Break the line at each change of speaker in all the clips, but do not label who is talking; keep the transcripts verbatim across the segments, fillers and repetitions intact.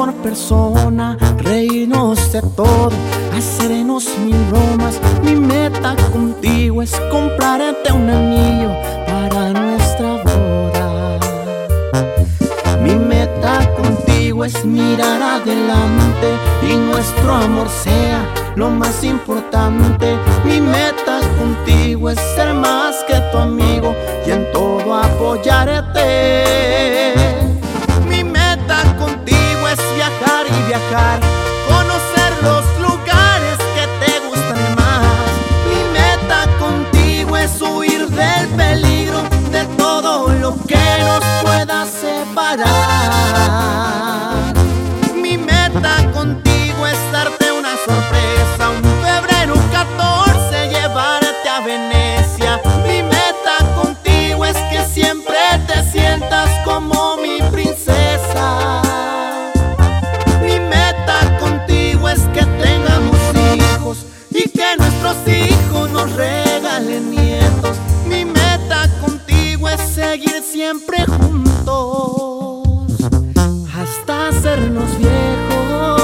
mejor persona, reírnos de todo, hacernos mil bromas. Mi meta contigo es comprarte un anillo para nuestra boda. Mi meta contigo es mirar adelante y nuestro amor sea lo más importante. Mi meta contigo es ser más que tu amigo y en todo apoyarte. Mi meta contigo es viajar y viajar, conocer los lugares que te gustan más. Mi meta contigo es huir del peligro, de todo lo que nos pueda separar. Mi meta contigo es darte una sorpresa, un febrero catorce llevarte a Venecia. Mi meta contigo es que siempre te sientas como mi princesa. Mi meta contigo es que tengamos hijos y que nuestros hijos nos regalen nietos. Mi meta contigo es seguir siempre juntos hasta hacernos viejos.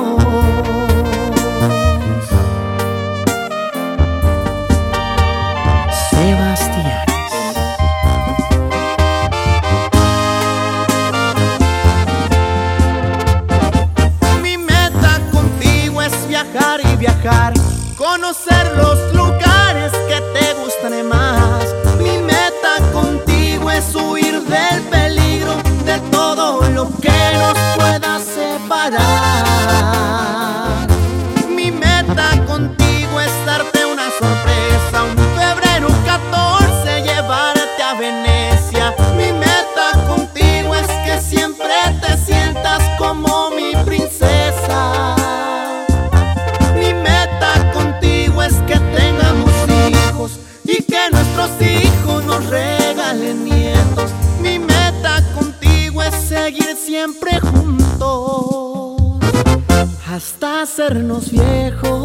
Sebastianes. Mi meta contigo es viajar y viajar, conocer los lugares que te gustan más. Mi meta contigo es huir del peligro, de todo lo que nos pueda separar. Mi meta contigo es darte una sorpresa, un febrero catorce llevarte a Venecia. Mi meta contigo es que siempre te sientas como mi princesa. Mi meta contigo es que tengamos hijos y que nuestros hijos nos regalen nietos. Mi meta contigo es seguir siempre juntos hasta hacernos viejos.